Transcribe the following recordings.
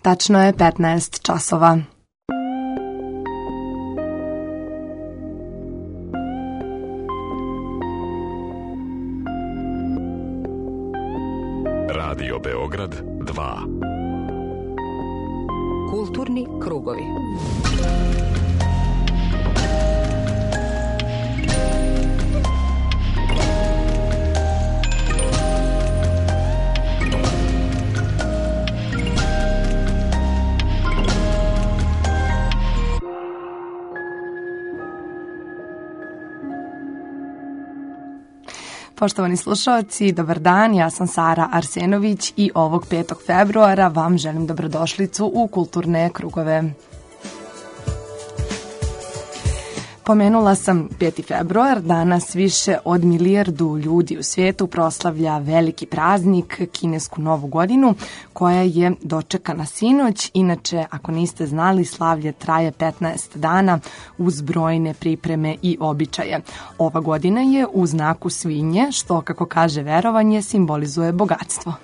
Tačno je 15 časova. Radio Beograd 2. Kulturni krugovi. Poštovani slušalci, dobar dan, ja sam Sara Arsenović i ovog 5. februara vam želim dobrodošlicu u Kulturne krugove. Pomenula sam 5. februar, danas više od milijardu ljudi u svijetu proslavlja veliki praznik, kinesku novu godinu, koja je dočekana sinoć. Inače, ako niste znali, slavlje traje 15 dana uz brojne pripreme i običaje. Ova godina je u znaku svinje, što, kako kaže verovanje, simbolizuje bogatstvo.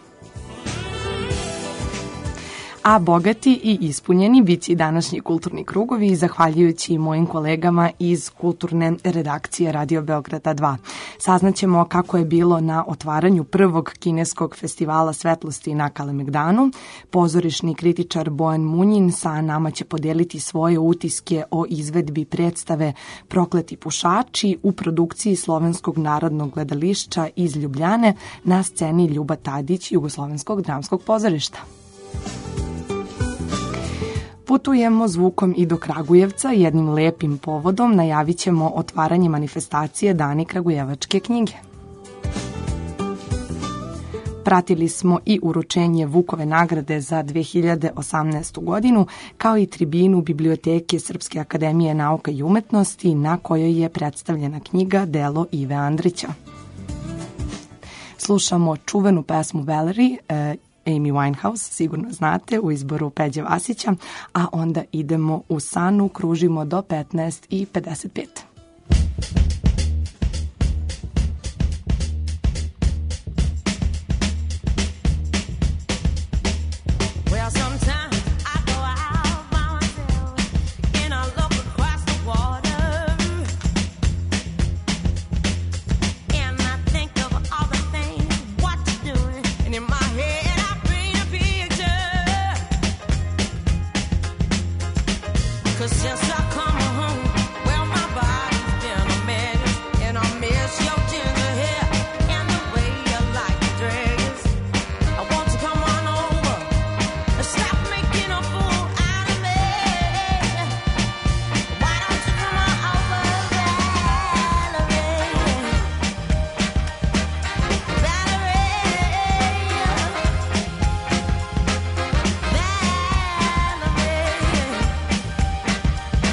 A bogati i ispunjeni bit će i današnji kulturni krugovi, zahvaljujući mojim kolegama iz kulturne redakcije Radio Beograda 2. Saznaćemo kako je bilo na otvaranju prvog kineskog festivala svetlosti na Kalemegdanu. Pozorišni kritičar Bojan Munjin sa nama će podeliti svoje utiske o izvedbi predstave Prokleti pušači u produkciji Slovenskog narodnog gledališća iz Ljubljane na sceni Ljuba Tadić Jugoslovenskog dramskog pozorišta. Putujemo zvukom i do Kragujevca, jednim lepim povodom najavit ćemo otvaranje manifestacije Dani kragujevačke knjige. Pratili smo i uručenje Vukove nagrade za 2018. godinu, kao i tribinu Biblioteke Srpske akademije nauka i umetnosti, na kojoj je predstavljena knjiga Delo Ive Andrića. Slušamo čuvenu pesmu Valerie, Amy Winehouse, sigurno znate, u izboru Peđe Vasića, a onda idemo u Sanu, kružimo do 15:55. Since I come home, well, my body's been a mess, and I miss your ginger hair and the way you like to dress. I want to come on over and stop making a fool out of me. Why don't you come on over, Valerie? Valerie.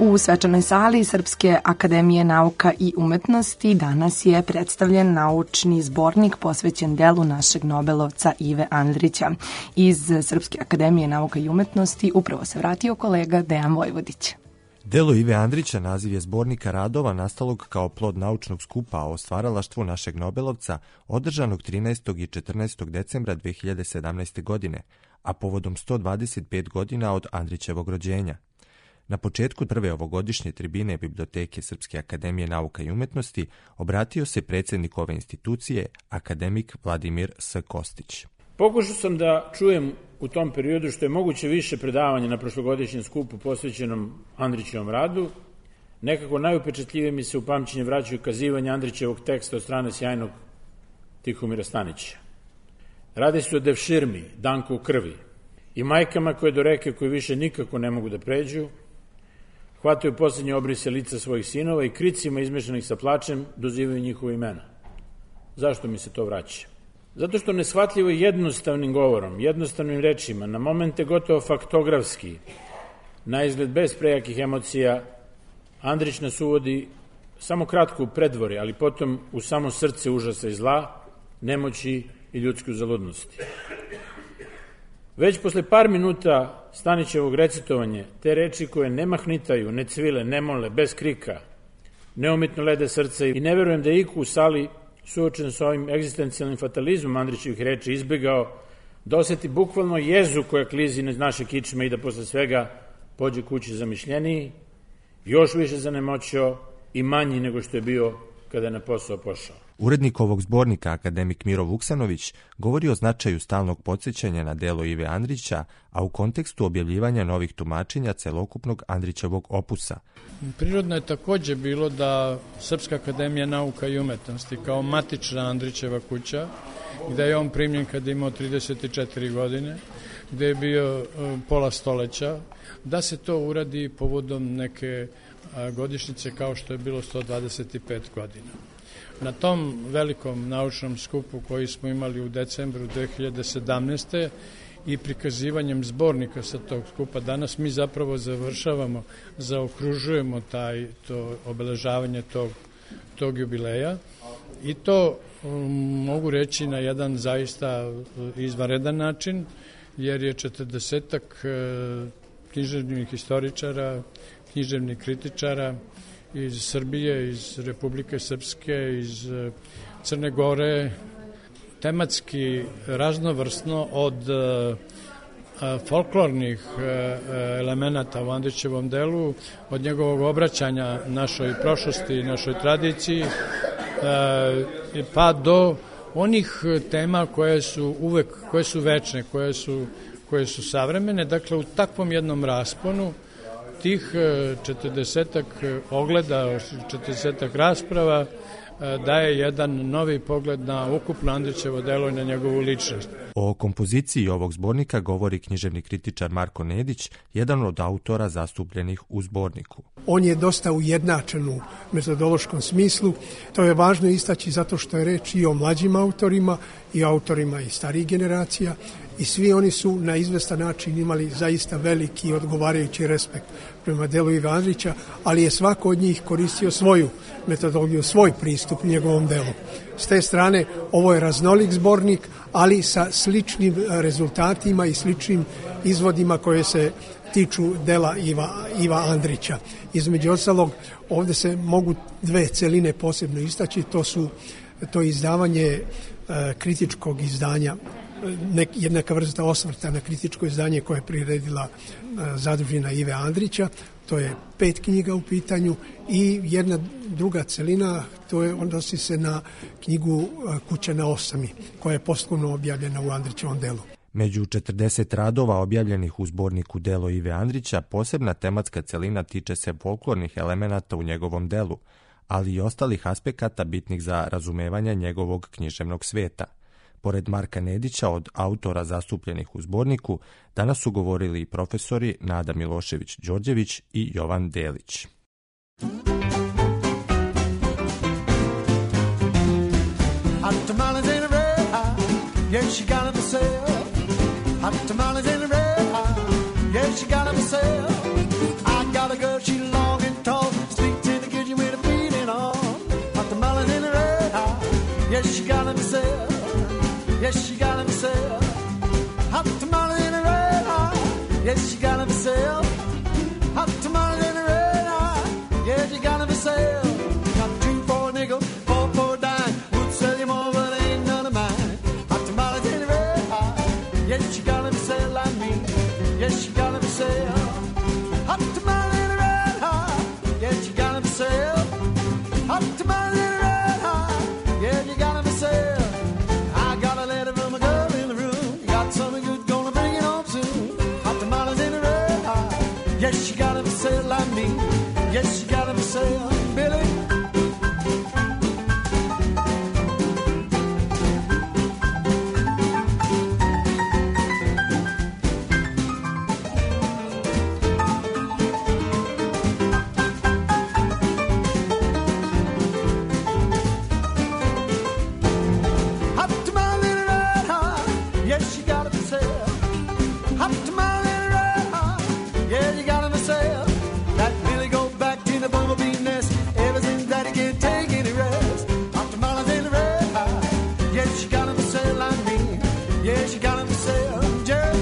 U svečanoj sali Srpske akademije nauka i umetnosti danas je predstavljen naučni zbornik posvećen delu našeg Nobelovca Ive Andrića. Iz Srpske akademije nauka i umetnosti upravo se vratio kolega Dejan Vojvodić. Delo Ive Andrića naziv je zbornika radova nastalog kao plod naučnog skupa o stvaralaštvu našeg Nobelovca održanog 13. i 14. decembra 2017. godine, a povodom 125 godina od Andrićevog rođenja. Na početku prve ovogodišnje tribine Biblioteke Srpske akademije nauka i umetnosti obratio se predsjednik ove institucije, akademik Vladimir S. Kostić. Pokušao sam da čujem u tom periodu što je moguće više predavanja na prošlogodišnjem skupu posvećenom Andrićevom radu. Nekako najupečatljivije mi se u pamćenje vraćaju kazivanja Andrićevog teksta od strane sjajnog Tihomira Stanića. Radi se o devširmi, danku u krvi, i majkama koje do reke koju više nikako ne mogu da pređu, hvataju posljednje obrise lica svojih sinova i kricima izmešanih sa plačem dozivaju njihove imena. Zašto mi se to vraća? Zato što neshvatljivo jednostavnim govorom, jednostavnim rečima, na momente gotovo faktografski, na izgled bez prejakih emocija, Andrić nas uvodi samo kratko u predvorje, ali potom u samo srce užasa i zla, nemoći i ljudske uzaludnosti. Već posle par minuta Stanićevog recitovanja, te reči koje ne mahnitaju, ne cvile, ne mole, bez krika, neumitno lede srce i ne verujem da je iko u sali suočen sa ovim egzistencijalnim fatalizmom Andrićevih reči izbegao da oseti bukvalno jezu koja klizi iz naše kičme i da posle svega pođe kući zamišljeniji, još više zanemoćio i manji nego što je bio kada je na posao pošao. Urednik ovog zbornika, akademik Miro Vuksanović, govori o značaju stalnog podsjećanja na delo Ive Andrića, a u kontekstu objavljivanja novih tumačenja celokupnog Andrićevog opusa. Prirodno je takođe bilo da Srpska akademija nauka i umetnosti kao matična Andrićeva kuća, gde je on primljen kad je imao 34 godine, gde je bio pola stoleća, da se to uradi povodom neke godišnjice kao što je bilo 125 godina. Na tom velikom naučnom skupu koji smo imali u decembru 2017. i prikazivanjem zbornika sa tog skupa, danas mi zapravo zaokružujemo to obeležavanje tog jubileja i to mogu reći na jedan zaista izvanredan način, jer je 40-ak književnih historičara, književnih kritičara iz Srbije, iz Republike Srpske, iz Crne Gore, tematski raznovrsno od folklornih elemenata u Andrićevom delu, od njegovog obraćanja našoj prošlosti i našoj tradiciji, pa do onih tema koje su večne, koje su savremene. Dakle, u takvom jednom rasponu tih 40-ak ogleda, 40-ak rasprava daje jedan novi pogled na ukupno Andrićevo delo i na njegovu ličnost. O kompoziciji ovog zbornika govori književni kritičar Marko Nedić, jedan od autora zastupljenih u zborniku. On je dosta ujednačen u metodološkom smislu. To je važno istaći zato što je reč i o mlađim autorima i autorima iz starijih generacija i svi oni su na izvestan način imali zaista veliki i odgovarajući respekt prema delu Ive Andrića, ali je svako od njih koristio svoju metodologiju, svoj pristup njegovom delu. S te strane, ovo je raznolik zbornik, ali sa sličnim rezultatima i sličnim izvodima koje se tiču dela Iva Andrića. Između ostalog, ovde se mogu dve celine posebno istaći, to izdavanje kritičkog izdanja, jednaka vrsta osvrta na kritičko izdanje koje je priredila zadužina Ive Andrića, to je 5 knjiga u pitanju i jedna druga celina, to je odnosi se na knjigu Kuća na osami, koja je posthumno objavljena u Andrićevom delu. Među 40 radova objavljenih u zborniku Delo Ive Andrića, posebna tematska celina tiče se folklornih elemenata u njegovom delu, ali i ostalih aspekata bitnih za razumevanje njegovog književnog sveta. Pored Marka Nedića, od autora zastupljenih u zborniku, danas su govorili i profesori Nada Milošević-Đorđević i Jovan Delić. I got a girl, she long Yes, she got him herself. Hot tamale in a red hot. Yes, she got him herself. Hot tamale in a red hot. Yeah, she got him herself. Got 2 for a nickel, 4 for a dime. Would sell you more, but ain't none of mine. Hot tamales in a red hot. Yes, she got him herself like me. Yes, she got him herself. Hot tamale in a red hot. Yes, she got him herself. Hot tamale in a red hot. Yeah, you got him herself. I got a letter from a girl in the room. Got something good, gonna bring it home soon. Hot tamales in a red hot. Yes, she got him herself like me. Yes, she got him herself, Billy. Hot tamale in a red hot. Yes, she got him herself. Hot tamale in a red hot. Yeah, you got him herself. That Billy go back to the bumblebee nest. Ever since that he can't take any rest. Hot tamales in a red hot. Yeah, she got him herself like me. Yeah, she got him herself, Jerry.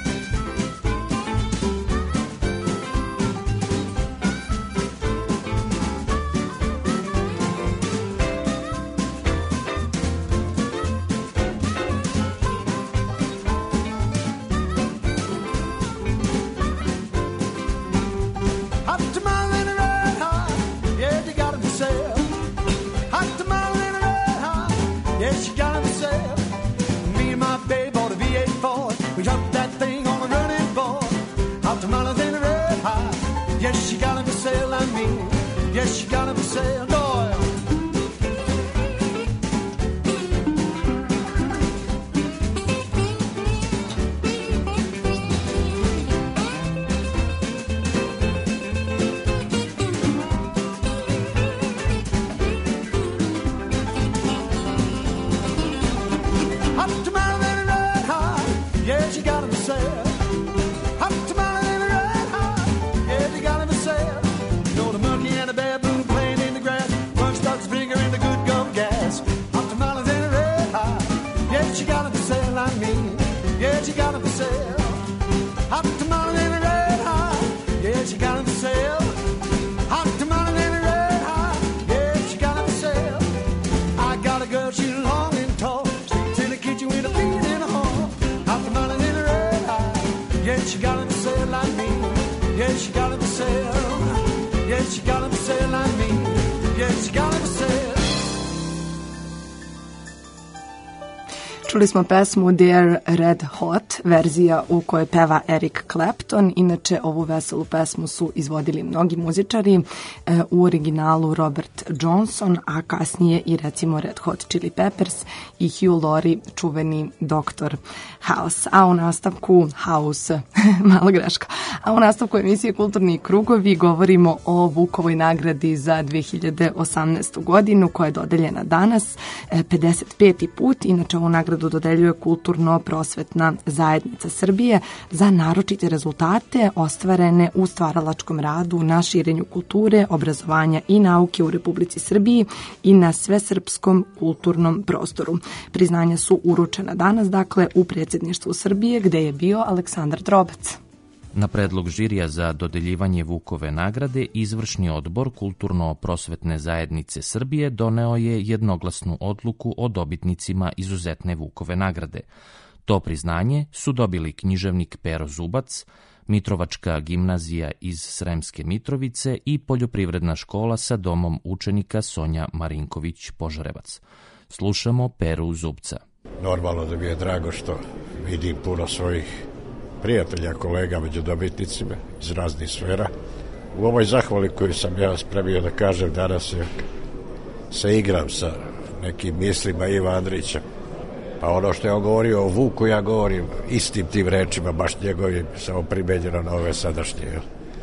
Hot tamale in a red hot. Yeah, you got him herself. Hot tamale in a red hot. Yeah, she got him herself. Me and my babe bought a V8 Ford. We dropped that thing on a running board. Hot tamales in a red hot. Yes, she got him herself like me. Yes, she got him herself, Doyle. Hot tamale in a red hot. Yeah, she got him herself. Hot tamale in a red hot. Yeah, she got him herself. You know the monkey and the baboon playing in the grass. One starts finger in the good gum gas. Hot tamales in a red hot. Yeah, she got him herself like me. Yeah, she got him herself. Hot tamale in a red hot. Yeah, she got him herself. Hot tamale in a red hot. Yeah, she got him herself. I got a girl, she's long and tall. Sleeps in the kitchen with her feet in the hall. Hot tamale in a red hot. Yeah, she got him herself like me. Yeah, she got him herself. Yeah, she got him herself like me. Yeah, she got him herself. Čuli smo pesmu They're Red Hot, verzija u kojoj peva Eric Clapton. Inače, ovu veselu pesmu su izvodili mnogi muzičari, u originalu Robert Johnson, a kasnije i recimo Red Hot Chili Peppers i Hugh Laurie, čuveni Dr. House. A u nastavku House, mala greška, a u nastavku emisije Kulturni krugovi govorimo o Vukovoj nagradi za 2018. godinu koja je dodeljena danas, 55. put. Inače, ovu nagradu dodeljuje Kulturno-prosvetna zajednica Srbije za naročite rezultate ostvarene u stvaralačkom radu na širenju kulture, obrazovanja i nauke u Republici Srbiji i na svesrpskom kulturnom prostoru. Priznanja su uručena danas, dakle, u predsjedništvu Srbije, gde je bio Aleksandar Drobac. Na predlog žirija za dodeljivanje Vukove nagrade, izvršni odbor Kulturno-prosvetne zajednice Srbije doneo je jednoglasnu odluku o dobitnicima izuzetne Vukove nagrade. To priznanje su dobili književnik Pero Zubac, Mitrovačka gimnazija iz Sremske Mitrovice i Poljoprivredna škola sa domom učenika Sonja Marinković Požarevac. Slušamo Peru Zubca. Normalno da mi je drago što vidim puno svojih prijatelja, kolega među dobitnicima iz raznih sfera. U ovoj zahvali koju sam ja spremio da kažem danas se igram sa nekim mislima Iva Andrića. Pa ono što je on govorio o Vuku, ja govorim istim tim rečima, baš njegovim, samo primenjeno na ove sadašnje.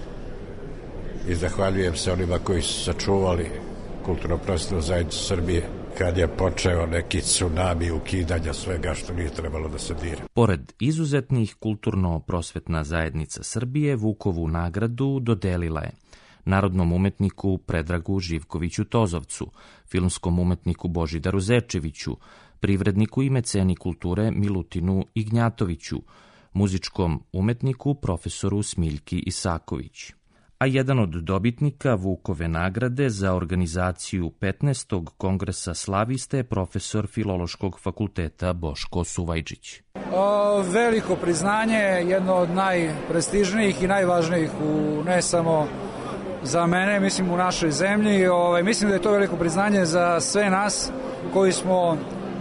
I zahvaljujem se onima koji su sačuvali Kulturno-prosvetnu zajednicu Srbije kad je počeo neki tsunami ukidanja svega što nije trebalo da se dira. Pored izuzetnih, Kulturno-prosvetna zajednica Srbije Vukovu nagradu dodelila je narodnom umetniku Predragu Živkoviću Tozovcu, filmskom umetniku Božidaru Zečeviću, privredniku i meceni kulture Milutinu Ignjatoviću, muzičkom umetniku profesoru Smiljki Isaković. A jedan od dobitnika Vukove nagrade za organizaciju 15. kongresa slaviste je profesor Filološkog fakulteta Boško Suvajčić. Veliko priznanje, jedno od najprestižnijih i najvažnijih ne samo za mene, mislim u našoj zemlji. Mislim da je to veliko priznanje za sve nas koji smo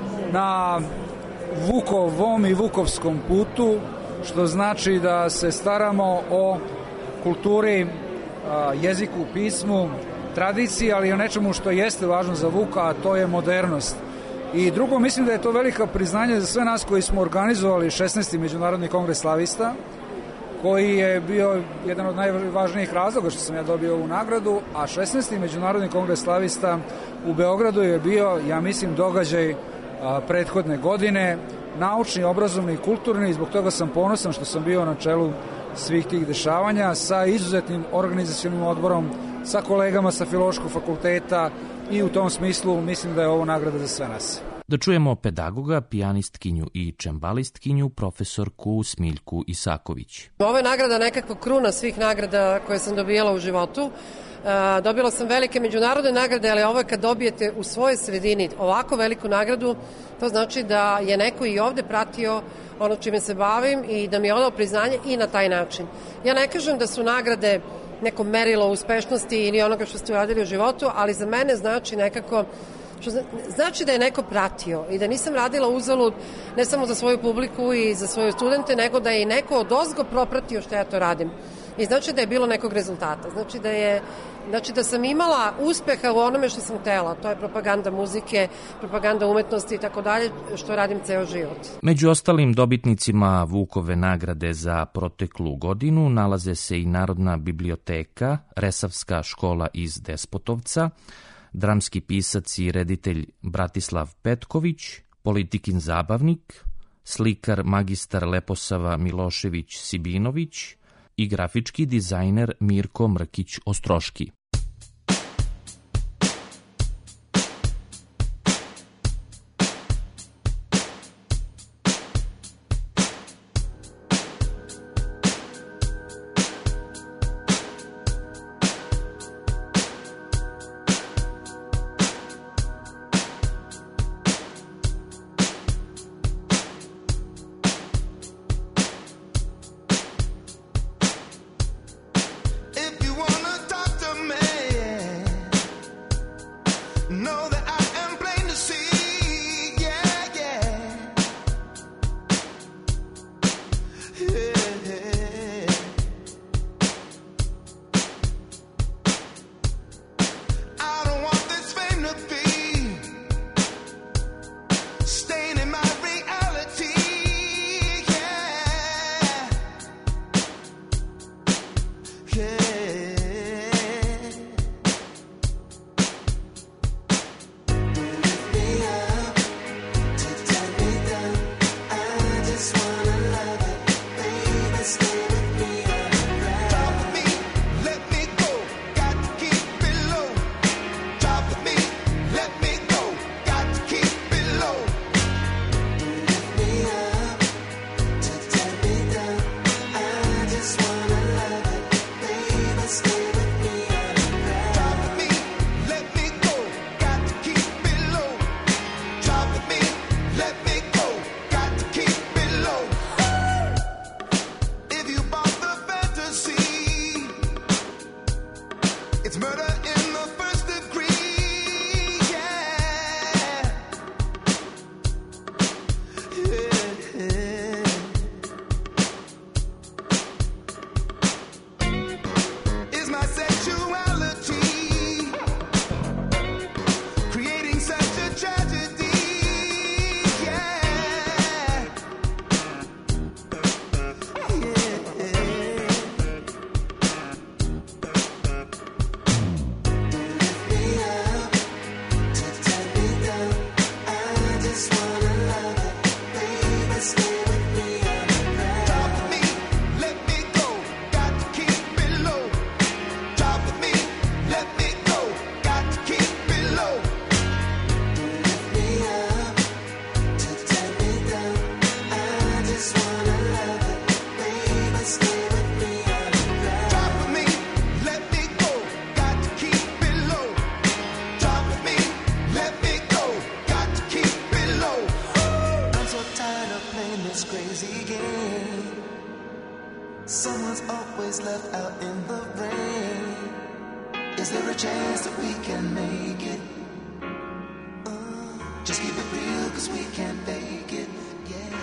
na Vukovom i Vukovskom putu, što znači da se staramo o kulturi, jeziku, pismu, tradiciji, ali i o nečemu što jeste važno za Vuka, a to je modernost. I drugo, mislim da je to velika priznanje za sve nas koji smo organizovali 16. Međunarodni kongres slavista, koji je bio jedan od najvažnijih razloga što sam ja dobio ovu nagradu, a 16. Međunarodni kongres slavista u Beogradu je bio, ja mislim, događaj prethodne godine, naučni, obrazovni i kulturni, i zbog toga sam ponosan što sam bio na čelu svih tih dešavanja sa izuzetnim organizacionim odborom, sa kolegama sa Filološkog fakulteta, i u tom smislu mislim da je ovo nagrada za sve nas. Da čujemo pedagoga, pijanistkinju i čembalistkinju, profesorku Smiljku Isaković. Ovo je nagrada nekakva kruna svih nagrada koje sam dobijala u životu. Dobila sam velike međunarodne nagrade, ali ovo je kad dobijete u svojoj sredini ovako veliku nagradu, to znači da je neko i ovde pratio ono čime se bavim i da mi je odao priznanje i na taj način. Ja ne kažem da su nagrade neko merilo uspešnosti ili onoga što ste uradili u životu, ali za mene znači nekako, znači da je neko pratio i da nisam radila uzalud ne samo za svoju publiku i za svoje studente, nego da je i neko odozgo propratio što ja to radim. I znači da je bilo nekog rezultata. Znači da sam imala uspeha u onome što sam htela. To je propaganda muzike, propaganda umetnosti i tako dalje, što radim ceo život. Među ostalim dobitnicima Vukove nagrade za proteklu godinu nalaze se i Narodna biblioteka, Resavska škola iz Despotovca, dramski pisac i reditelj Bratislav Petković, politikin zabavnik, slikar magistar Leposava Milošević Sibinović i grafički dizajner Mirko Mrkić-Ostroški. Stay this crazy game. Someone's always left out in the rain. Is there a chance that we can make it? Just keep it real, cause we can't fake it, yeah.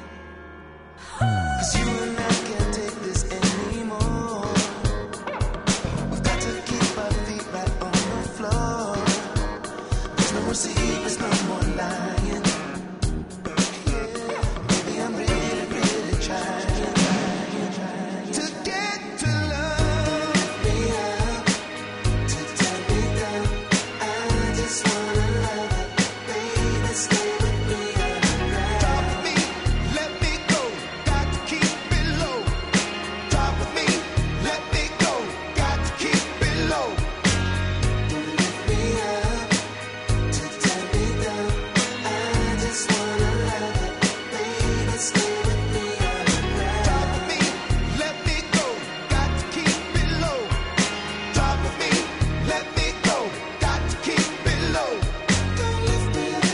Cause you and I can't take this anymore. We've got to keep our feet right on the floor. There's no more secrets, no more lying. Yeah, maybe I'm really, really trying to get to love me up, to turn me down. I just wanna love it, baby, stay with me underground. Drop me, let me go, got to keep it low. Drop me, let me go, got to keep it low. Lift me up, to turn me down. I just wanna love it, baby, stay with me underground. Drop me, let me go, got to keep it low. Drop me, let me go, got to keep it low. Don't lift me up,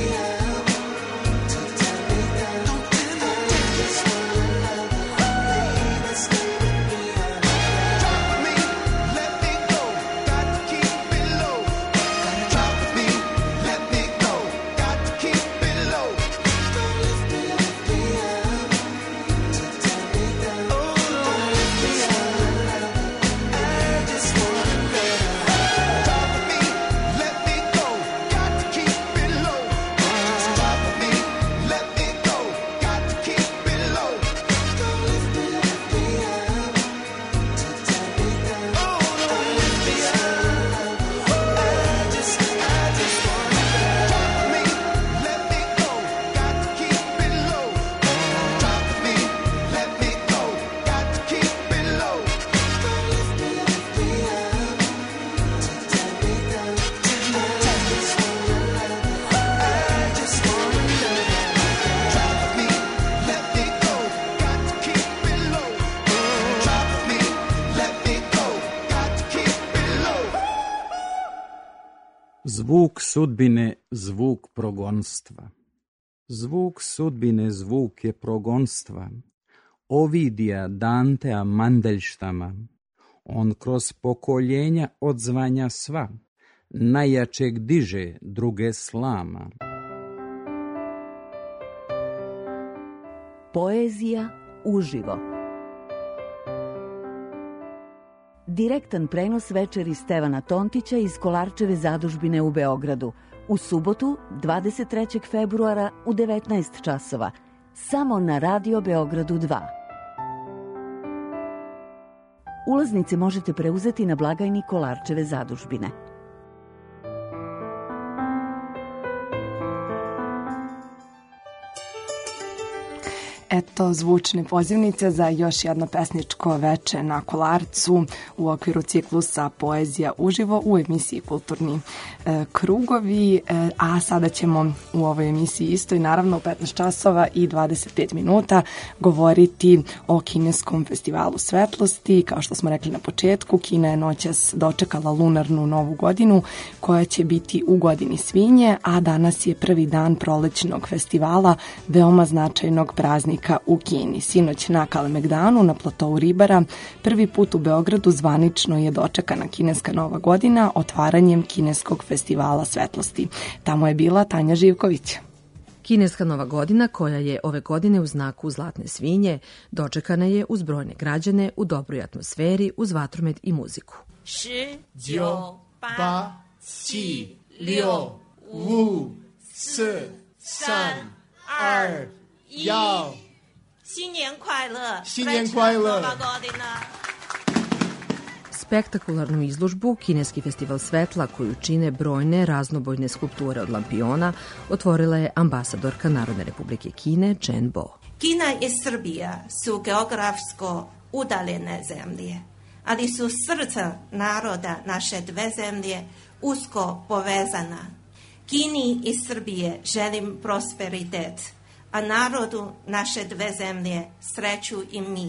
to turn me down. I just wanna love it, baby, stay with me underground. Drop me, let me go, got to keep it low. Drop me, let me go, got to keep it low. Don't lift me up, to turn me down. Oh, don't lift me up, I just wanna love it. Drop me, let me go, got to keep it low. Drop me, let me go, got to keep it low. Don't lift me up, to turn me down. Oh, don't lift me up, I just wanna love it. Drop me, let me go, got to keep it low. Drop me, let me go, got to keep it low. Don't lift me up, to turn me down. I just wanna love it, I just wanna love it. Drop me, let me go, got to keep it low. Drop me, let me go, got to keep it low. Zvuk sudbine, zvuk progonstva. Zvuk sudbine, zvuk je progonstva. Ovidija Dantea Mandelštama. On kroz pokoljenja odzvanja sva. Najjačeg diže, druge slama. Poezija uživo. Direktan prenos večeri Stevana Tontića iz Kolarčeve zadužbine u Beogradu. U subotu, 23. februara u 19 časova. Samo na Radio Beogradu 2. Ulaznice možete preuzeti na blagajni Kolarčeve zadužbine. Eto zvučne pozivnice za još jedno pesničko veče na Kolarcu u okviru ciklusa Poezija uživo u emisiji Kulturni krugovi, a sada ćemo u ovoj emisiji isto i naravno u 15 časova i 25 minuta govoriti o kineskom festivalu svetlosti. Kao što smo rekli na početku, Kina je noćas dočekala lunarnu novu godinu koja će biti u godini svinje, a danas je prvi dan prolećnog festivala, veoma značajnog praznika u Kini. Sinoć na Kalemegdanu, na platou Ribara, prvi put u Beogradu zvanično je dočekana kineska nova godina otvaranjem kineskog festivala svetlosti. Tamo je bila Tanja Živković. Kineska nova godina, koja je ove godine u znaku zlatne svinje, dočekana je uz brojne građane u dobroj atmosferi, uz vatromet i muziku. 10, 9, 8, 7, 6, 5, 4, 3, 2, 1. 新年快乐！新年快乐！ Spektakularnu izložbu Kineski festival svetla, koju čine brojne raznobojne skulpture od lampiona, otvorila je ambasadorka Narodne republike Kine Chen Bo. Kina i Srbija su geografsko udaljene zemlje, ali su srca naroda naše dve zemlje usko povezana. Kini i Srbije želim prosperitet, a narodu naše dve zemlje sreću i mir.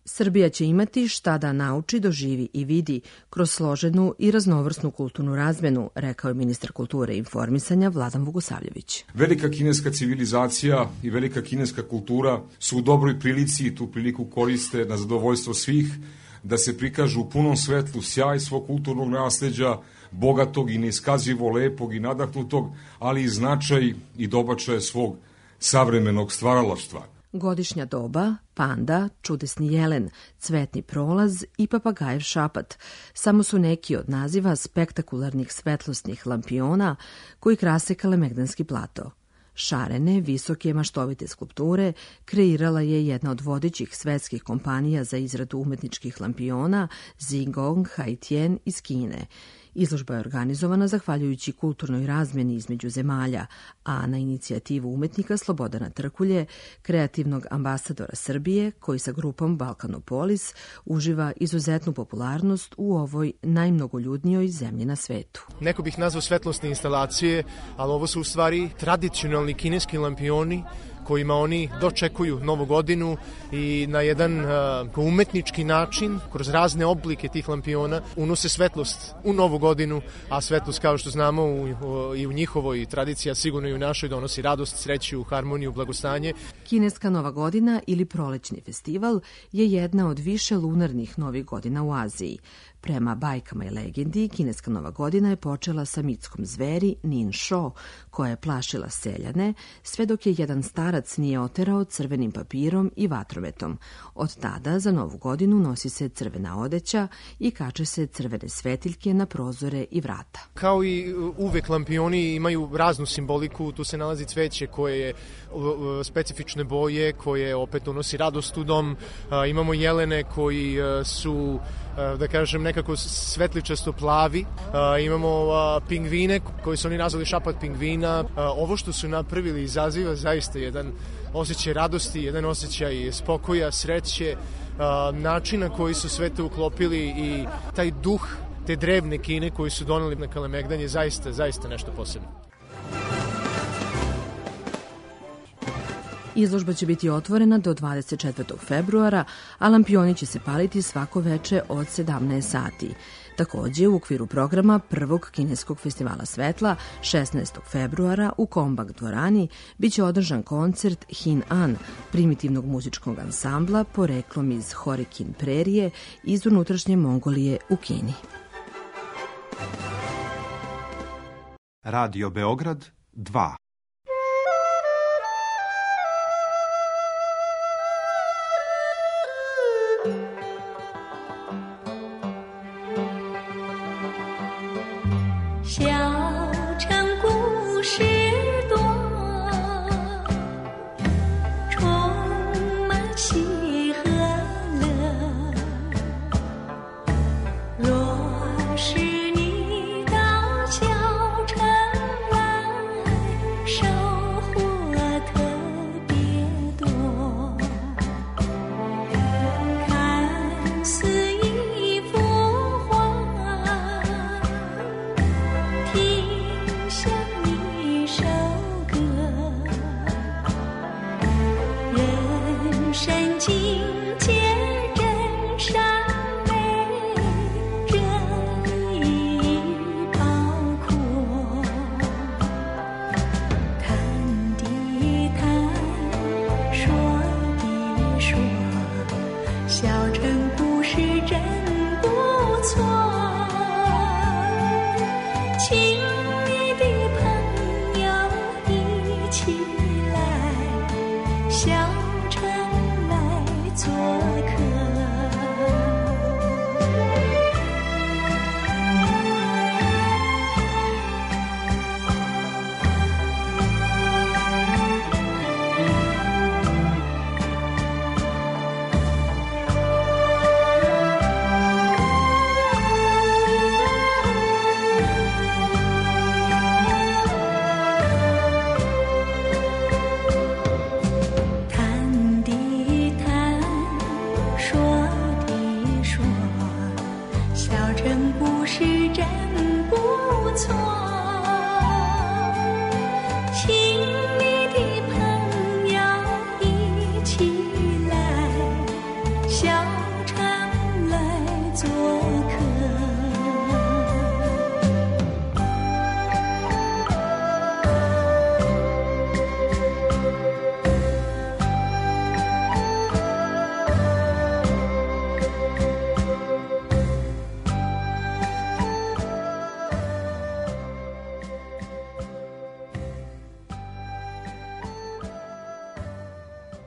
Srbija će imati šta da nauči, doživi i vidi kroz složenu i raznovrsnu kulturnu razmenu, rekao je ministar kulture i informisanja Vladan Vugosavljević. Velika kineska civilizacija i velika kineska kultura su u dobroj prilici i tu priliku koriste na zadovoljstvo svih da se prikažu u punom svetlu sjaj svog kulturnog nasleđa, bogatog i neiskazivo lepog i nadahnutog, ali i značaj i dobačaje svog savremenog stvaralaštva. Godišnja doba, panda, čudesni jelen, cvetni prolaz i papagajev šapat samo su neki od naziva spektakularnih svetlosnih lampiona koji krase Kalemegdanski plato. Šarene, visoke maštovite skulpture kreirala je jedna od vodećih svetskih kompanija za izradu umetničkih lampiona Zhigong Haitian iz Kine. Izložba je organizovana zahvaljujući kulturnoj razmjeni između zemalja, a na inicijativu umetnika Slobodana Trkulje, kreativnog ambasadora Srbije, koji sa grupom Balkanopolis uživa izuzetnu popularnost u ovoj najmnogoljudnijoj zemlji na svetu. Neko bih nazvao svetlosne instalacije, ali ovo su u stvari tradicionalni kineski lampioni kojima oni dočekuju Novu godinu i na jedan umetnički način, kroz razne oblike tih lampiona, unose svetlost u Novu godinu, a svetlost, kao što znamo, i u njihovoj tradiciji, a sigurno i u našoj, donosi radost, sreću, harmoniju, blagostanje. Kineska Nova godina ili prolećni festival je jedna od više lunarnih novih godina u Aziji. Prema bajkama i legendi, kineska Nova godina je počela sa mitskom zveri Nin Sho, koja je plašila seljane, sve dok je jedan starac nije oterao crvenim papirom i vatrometom. Od tada za Novu godinu nosi se crvena odeća i kače se crvene svetiljke na prozore i vrata. Kao i uvek lampioni imaju raznu simboliku, tu se nalazi cveće koje je specifične boje, koje opet unosi radost u dom, imamo jelene koji su, da kažem, nekako svetličasto plavi, imamo pingvine koji su oni nazvali šapat pingvina. Ovo što su napravili izaziva zaista jedan osjećaj radosti, jedan osjećaj spokoja, sreće, načina koji su sve to uklopili i taj duh te drevne Kine koji su doneli na Kalemegdan je zaista nešto posebno. Izložba će biti otvorena do 24. februara, a lampioni će se paliti svako veče od 17 sati. Takođe, u okviru programa prvog kineskog festivala svetla 16. februara u Kombak dvorani biće održan koncert Hin An, primitivnog muzičkog ansambla poreklom iz Horikin prerije iz unutrašnje Mongolije u Kini. Radio Beograd 2.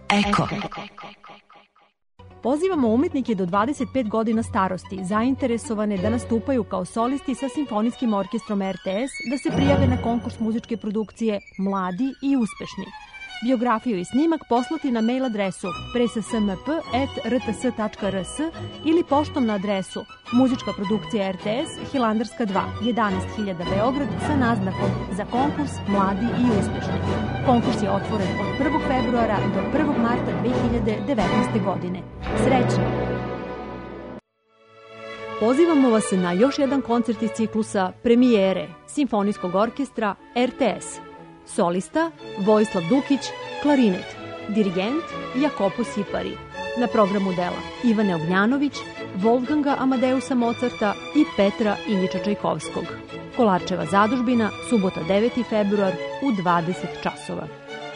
Eko. Pozivamo umetnike do 25 godina starosti, zainteresovane da nastupaju kao solisti sa Simfonijskim orkestrom RTS, da se prijave na konkurs muzičke produkcije Mladi i uspešni. Biografiju i snimak poslati na mail adresu pressmp@rts.rs ili poštom na adresu Muzička produkcija RTS, Hilandarska 2, 11.000 Beograd sa naznakom za konkurs Mladi i uspešni. Konkurs je otvoren od 1. februara do 1. marta 2019. godine. Srećno! Pozivamo vas na još jedan koncert iz ciklusa Premijere Simfonijskog orkestra RTS. Solista Vojislav Dukić, klarinet. Dirigent Jakopo Sipari. Na programu dela Ivane Ognjanović, Wolfganga Amadeusa Mozarta i Petra Iljiča Čajkovskog. Kolarčeva zadužbina, subota 9. februar u 20 časova.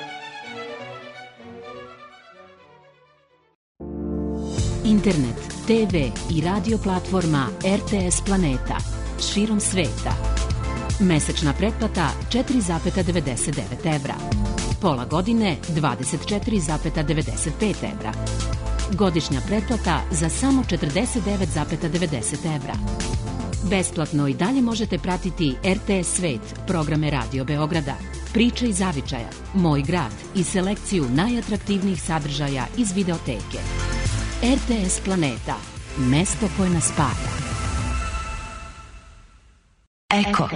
Internet, TV i radio platforma RTS Planeta širom sveta. Mesečna pretplata 4,99 evra. Pola godine 24,95 evra. Godišnja pretplata za samo 49,90 evra. Besplatno i dalje možete pratiti RTS Svet, programe Radio Beograda, Priče iz zavičaja, Moj grad i selekciju najatraktivnijih sadržaja iz videoteke. RTS Planeta, mesto koje nas spaja. Eko.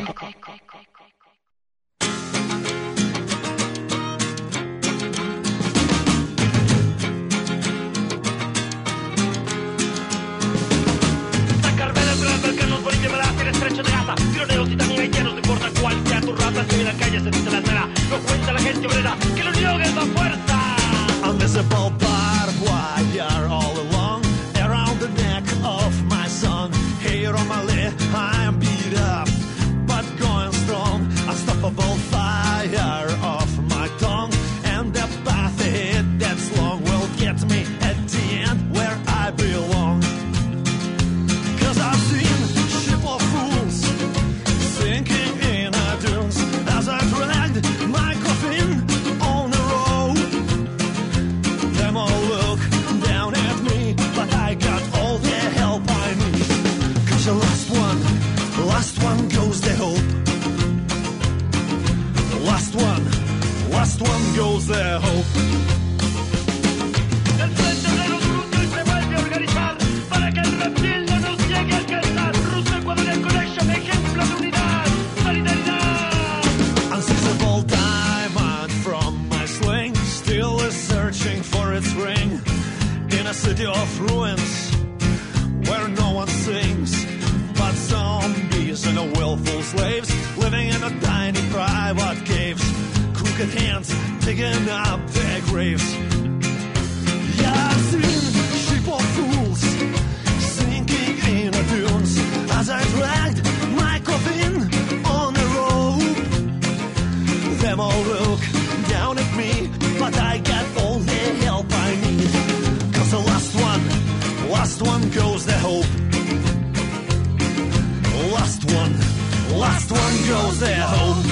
Invisible barbed wire all along around the neck of my son. Here on my leg, I am beat up, but going strong. Unstoppable fire off my tongue, and the path ahead that's long will get me at the end where I belong. 'Cause I've seen ship of fools sinking in a dunes as I dragged my coffin on the road. Them all look down at me, but I got all the help I need. 'Cause the last one goes the hope. Last one goes the hope. El frente de los brutos se vuelve a organizar para que el reptil no nos llegue a alcanzar. Russo Ecuadorian Connection, ejemplo de unidad, solidaridad. Unseizable diamond from my sling still is searching for its ring in a city of ruins where no one sings but zombies and the willful slaves living in a tiny private caves, crooked hands digging up their graves. Yeah, I've seen sheep of fools sinking in the dunes as I dragged my coffin on the rope. Them all look down at me, but I got all the help I need. 'Cause the last one goes the hope. Last one goes the hope.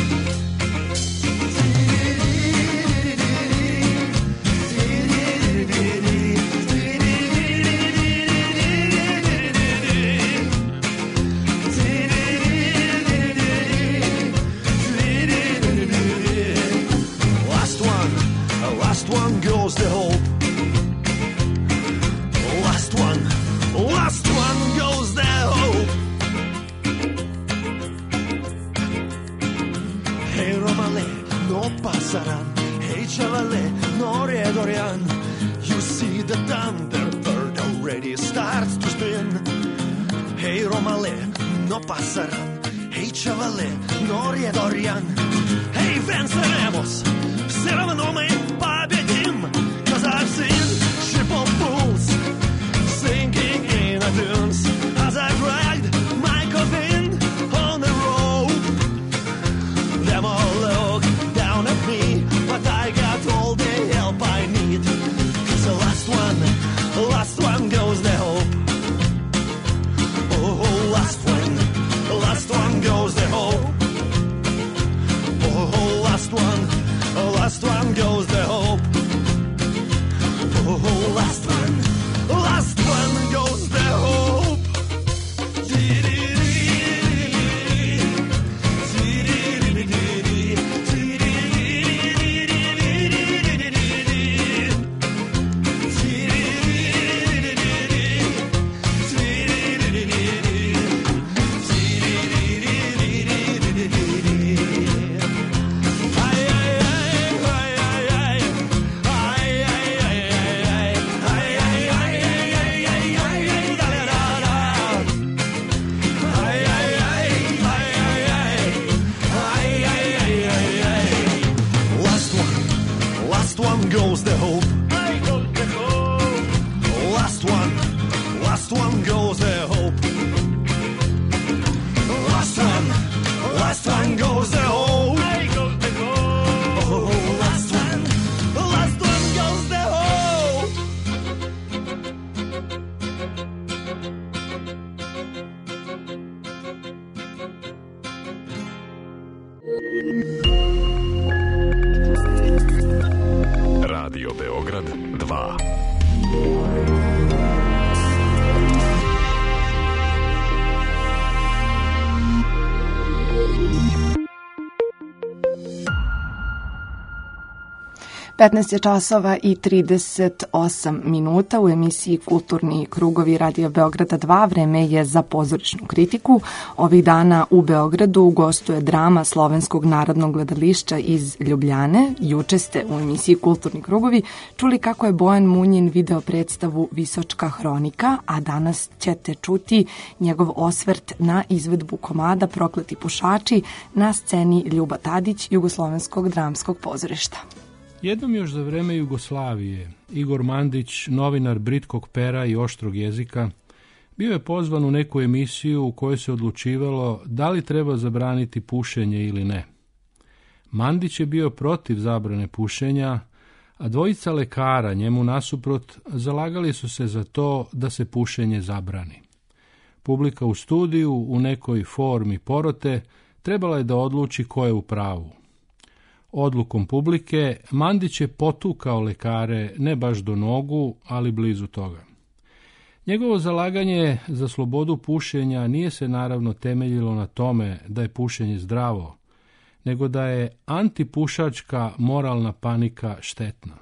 Last one goes the hope. Last one goes the hope. Hey Romale, no passaran. Hey Chavale, no redorian. You see the thunderbird already starts to spin. Hey Romale, no passaran. Hey Chavale, no redorian. Hey, venceremos. Все равно мы победим. 'Cause I've seen ship of fools sinking in the dunes as I dragged my coffin on the rope. Them all look down at me, but I got all the help I need. 'Cause the last one goes the hope. Oh, last one goes the hope. Oh, last one goes goes the hope. Last one goes the hope. Last one goes the hope. Oh, last one goes the hope. Radio Beograd 2. Petnaest je časova i 38 minuta u emisiji Kulturni krugovi Radio Beograda 2. Vreme je za pozorišnu kritiku. Ovih dana u Beogradu gostuje drama Slovenskog narodnog gledališća iz Ljubljane. Juče ste u emisiji Kulturni krugovi čuli kako je Bojan Munjin video predstavu Visočka hronika, a danas ćete čuti njegov osvrt na izvedbu komada Prokleti pušači na sceni Ljuba Tadić Jugoslovenskog dramskog pozorišta. Jednom još za vreme Jugoslavije, Igor Mandić, novinar britkog pera i oštrog jezika, bio je pozvan u neku emisiju u kojoj se odlučivalo da li treba zabraniti pušenje ili ne. Mandić je bio protiv zabrane pušenja, a dvojica lekara njemu nasuprot zalagali su se za to da se pušenje zabrani. Publika u studiju u nekoj formi porote trebala je da odluči ko je u pravu. Odlukom publike, Mandić je potukao lekare ne baš do nogu, ali blizu toga. Njegovo zalaganje za slobodu pušenja nije se naravno temeljilo na tome da je pušenje zdravo, nego da je antipušačka moralna panika štetna.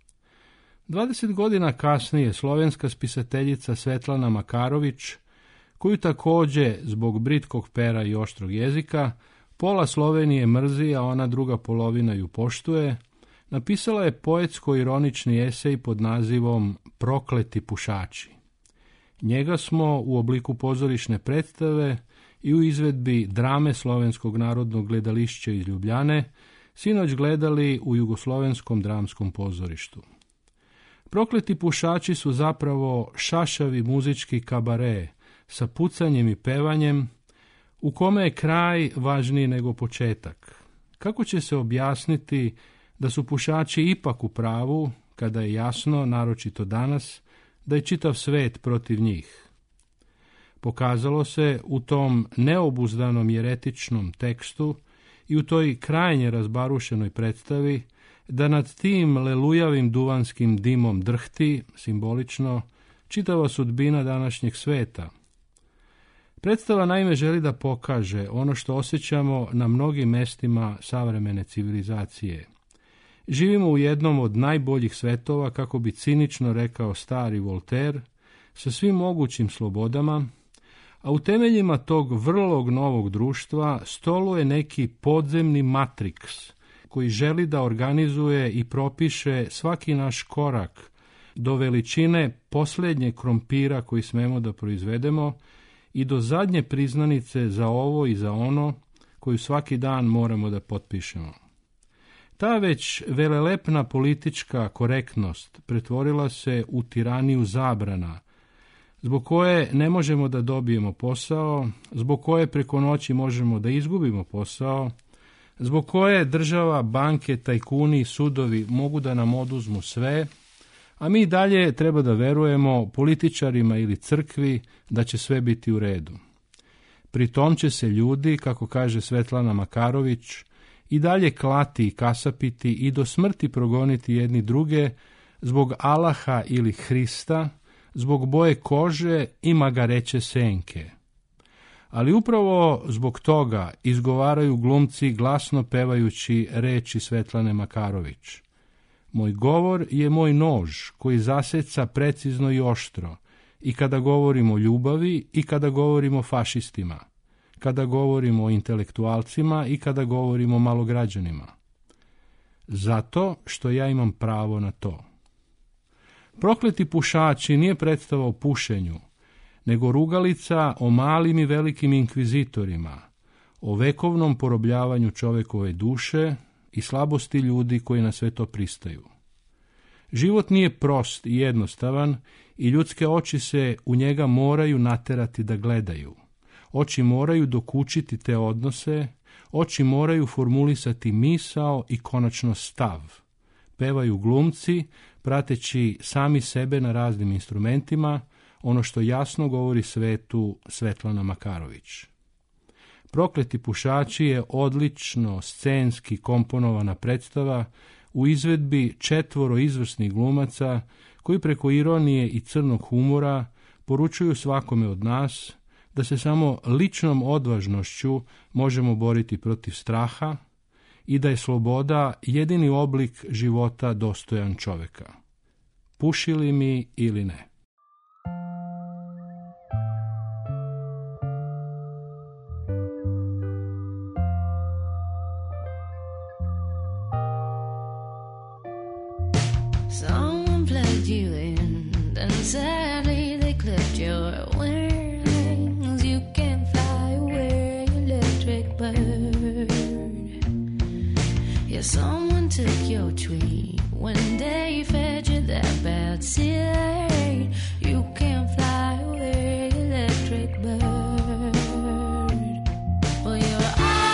20 godina kasnije slovenska spisateljica Svetlana Makarović, koju takođe zbog britkog pera i oštrog jezika pola Slovenije mrzi, a ona druga polovina ju poštuje, napisala je poetsko-ironični esej pod nazivom Prokleti pušači. Njega smo u obliku pozorišne predstave i u izvedbi drame Slovenskog narodnog gledališća iz Ljubljane sinoć gledali u Jugoslovenskom dramskom pozorištu. Prokleti pušači su zapravo šašavi muzički kabare sa pucanjem i pevanjem, u kome je kraj važniji nego početak. Kako će se objasniti da su pušači ipak u pravu, kada je jasno, naročito danas, da je čitav svet protiv njih? Pokazalo se u tom neobuzdanom jeretičnom tekstu i u toj krajnje razbarušenoj predstavi da nad tim lelujavim duvanskim dimom drhti, simbolično, čitava sudbina današnjeg sveta. Predstava naime želi da pokaže ono što osjećamo na mnogim mestima savremene civilizacije. Živimo u jednom od najboljih svetova, kako bi cinično rekao stari Voltaire, sa svim mogućim slobodama, a u temeljima tog vrlog novog društva stoluje neki podzemni matriks koji želi da organizuje i propiše svaki naš korak do veličine posljednje krompira koji smemo da proizvedemo i do zadnje priznanice za ovo i za ono koju svaki dan moramo da potpišemo. Ta već velelepna politička korektnost pretvorila se u tiraniju zabrana, zbog koje ne možemo da dobijemo posao, zbog koje preko noći možemo da izgubimo posao, zbog koje država, banke, tajkuni i sudovi mogu da nam oduzmu sve, a mi dalje treba da verujemo političarima ili crkvi da će sve biti u redu. Pri tom će se ljudi, kako kaže Svetlana Makarović, i dalje klati i kasapiti i do smrti progoniti jedni druge zbog Allaha ili Hrista, zbog boje kože i magareće senke. Ali upravo zbog toga izgovaraju glumci glasno pevajući reči Svetlane Makarović. Moj govor je moj nož koji zaseca precizno i oštro, i kada govorimo o ljubavi i kada govorimo o fašistima, kada govorimo o intelektualcima i kada govorimo o malograđanima. Zato što ja imam pravo na to. Prokleti pušači nije predstava o pušenju, nego rugalica o malim i velikim inkvizitorima, o vekovnom porobljavanju čovekove duše i slabosti ljudi koji na sve to pristaju. Život nije prost i jednostavan i ljudske oči se u njega moraju naterati da gledaju. Oči moraju dokučiti te odnose, oči moraju formulisati misao i konačno stav. Pevaju glumci, prateći sami sebe na raznim instrumentima, ono što jasno govori svetu Svetlana Makarović. Prokleti pušači je odlično scenski komponovana predstava u izvedbi 4 izvrsnih glumaca koji preko ironije i crnog humora poručuju svakome od nas da se samo ličnom odvažnošću možemo boriti protiv straha i da je sloboda jedini oblik života dostojan čoveka. Pušili mi ili ne. Someone plugged you in, and sadly they clipped your wings. You can't fly away, you electric bird. Yeah, someone took your tweet when they fed you that bad seed. You can't fly away, you electric bird. Well, your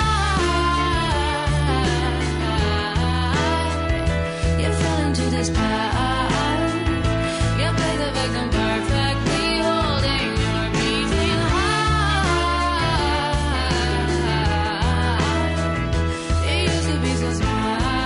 eye, you fell into this past. Smile.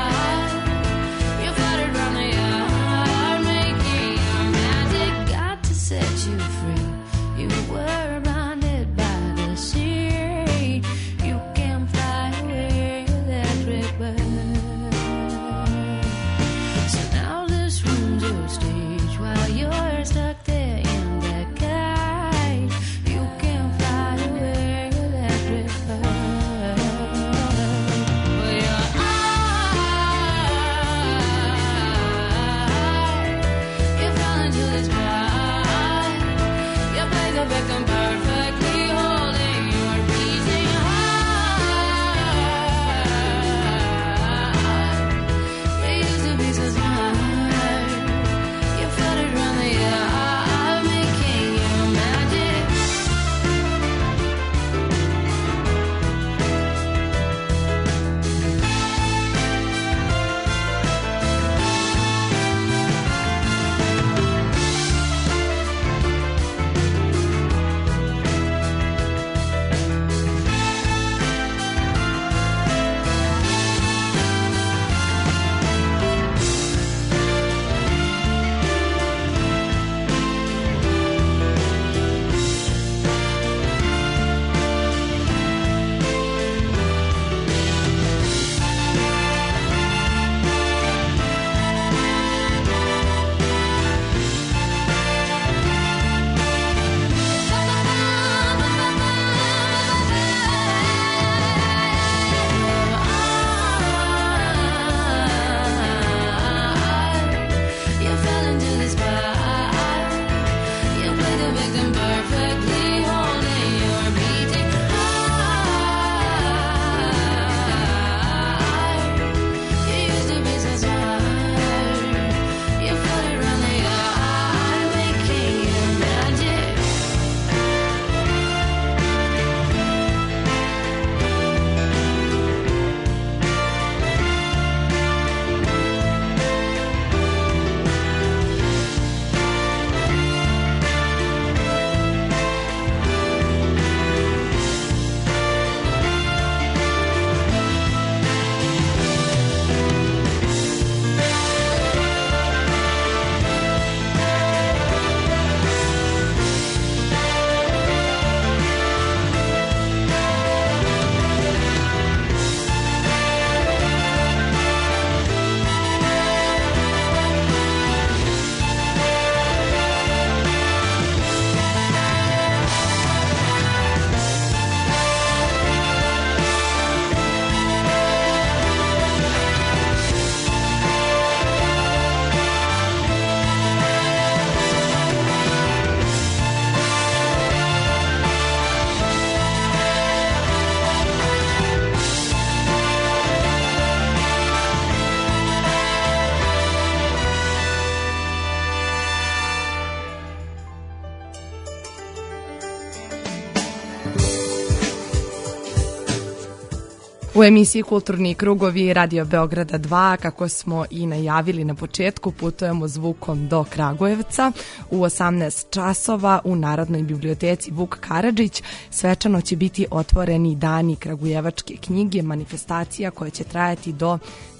U emisiji Kulturni krugovi Radio Beograda 2, kako smo i najavili na početku, putujemo zvukom do Kragujevca. U 18 časova u Narodnoj biblioteci Vuk Karadžić svečano će biti otvoreni dani kragujevačke knjige, manifestacija koja će trajati do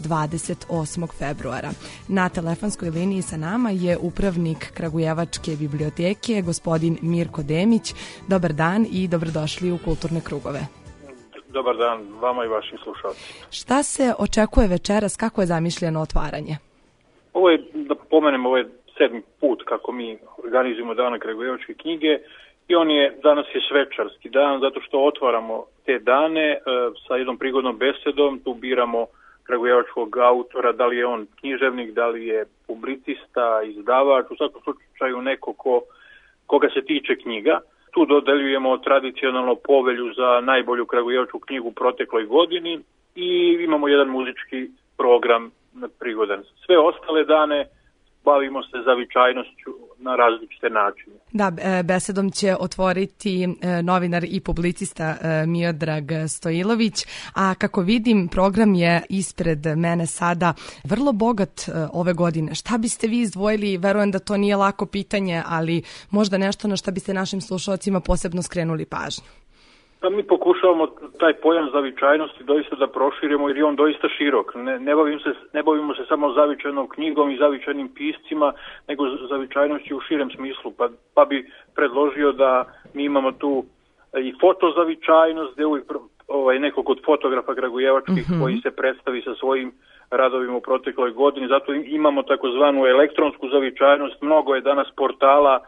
28. februara. Na telefonskoj liniji sa nama je upravnik Kragujevačke biblioteke, gospodin Mirko Demić. Dobar dan i dobrodošli u Kulturne krugove. Dobar dan vama i vašim slušalcima. Šta se očekuje večeras, kako je zamišljeno otvaranje? Ovo je, da pomenem, ovo je 7. put kako mi organizujemo dane Kragujevačke knjige i danas je svečarski dan zato što otvaramo te dane sa jednom prigodnom besedom. Tu biramo kragujevačkog autora, da li je on književnik, da li je publicista, izdavač, u svakom slučaju neko koga se tiče knjiga. Tu dodeljujemo tradicionalno povelju za najbolju kragujevačku knjigu u protekloj godini i imamo jedan muzički program prigodan. Sve ostale dane bavimo se zavičajnošću na različite načine. Da, besedom će otvoriti novinar i publicista Miodrag Stojilović, a kako vidim program je ispred mene sada vrlo bogat ove godine. Šta biste vi izdvojili? Verujem da to nije lako pitanje, ali možda nešto na šta biste našim slušalcima posebno skrenuli pažnju. Pa mi pokušavamo taj pojam zavičajnosti doista da proširimo jer je on doista širok. Ne bavimo se samo zavičajnom knjigom i zavičajnim piscima, nego zavičajnošću u širem smislu. Pa bi predložio da mi imamo tu i fotozavičajnost, gde uvijek nekog od fotografa kragujevačkih koji se predstavi sa svojim radovima u protekloj godini. Zato imamo takozvanu elektronsku zavičajnost. Mnogo je danas portala,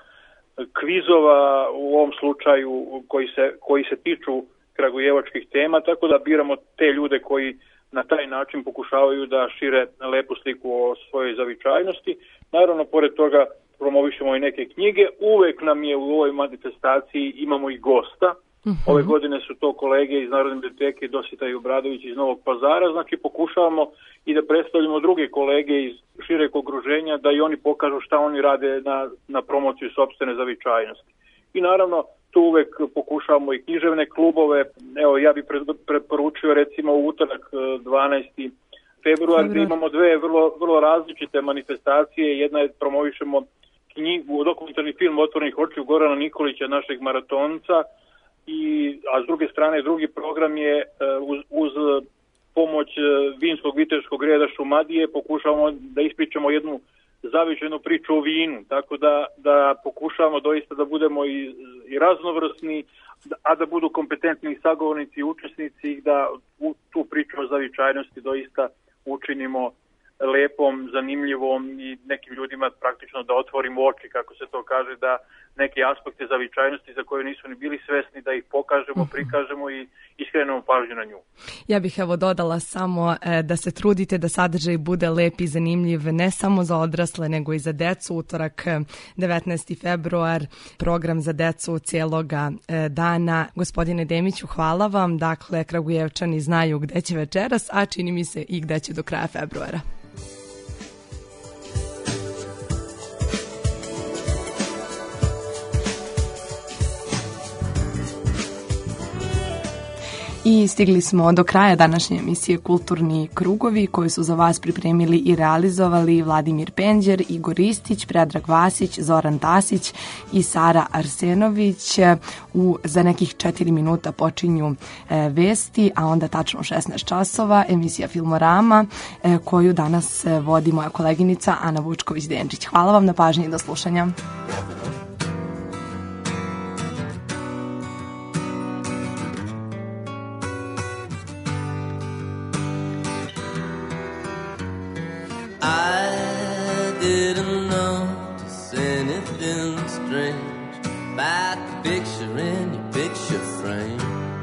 kvizova u ovom slučaju koji se tiču kragujevačkih tema, tako da biramo te ljude koji na taj način pokušavaju da šire lepu sliku o svojoj zavičajnosti. Naravno, pored toga promovišemo i neke knjige. Uvek nam je u ovoj manifestaciji imamo i gosta. Ove godine su to kolege iz Narodne biblioteke Dositej Obradović iz Novog Pazara, znači pokušavamo i da predstavljamo druge kolege iz šireg okruženja, da i oni pokažu šta oni rade na promociju sopstvene zavičajnosti. I naravno, tu uvek pokušavamo i književne klubove. Evo, ja bih preporučio recimo u utorak 12. februar, gdje imamo dve vrlo različite manifestacije. Jedna je promovišemo knjigu, dokumentarni film Otvorenih očiju Gorana Nikolića, našeg maratonca, a s druge strane drugi program je uz pomoć vinskog viteškog reda Šumadije pokušavamo da ispričamo jednu zavičajnu priču o vinu, tako da pokušavamo doista da budemo i raznovrsni, a da budu kompetentni sagovornici i učesnici i da tu priču o zavičajnosti doista učinimo lepom, zanimljivom i nekim ljudima praktično da otvorimo oči, kako se to kaže, da neke aspekte zavičajnosti za koje nisu ni bili svesni, da ih pokažemo, prikažemo i iskrenemo pažnju na nju. Ja bih dodala samo da se trudite da sadržaj bude lep i zanimljiv ne samo za odrasle, nego i za decu. Utorak 19. februar, program za decu cijeloga dana. Gospodine Demiću, hvala vam. Dakle, Kragujevčani znaju gde će večeras, a čini mi se i gde će do kraja februara. I stigli smo do kraja današnje emisije Kulturni krugovi koju su za vas pripremili i realizovali Vladimir Penđer, Igor Ristić, Predrag Vasić, Zoran Tasić i Sara Arsenović. Za nekih 4 minuta počinju vesti, a onda tačno 16 časova emisija Filmorama koju danas vodi moja koleginica Ana Vučković-Denčić. Hvala vam na pažnji i do slušanja. I didn't notice anything strange about the picture in your picture frame.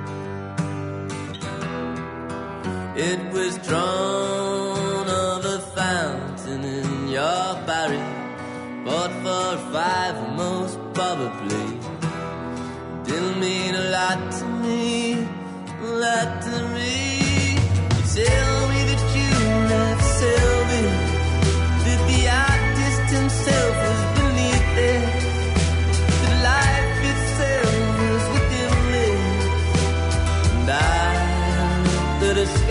It was drawn of a fountain in your barrier, bought for $5 most probably. Didn't mean a lot to me, a lot to me. You tell me that you left Sylvia, that the artist himself was beneath it, that life itself was within me, and I could have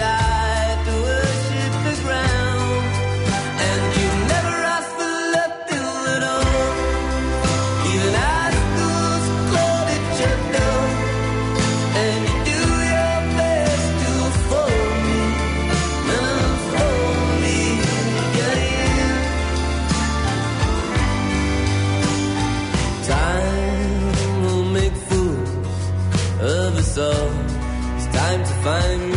find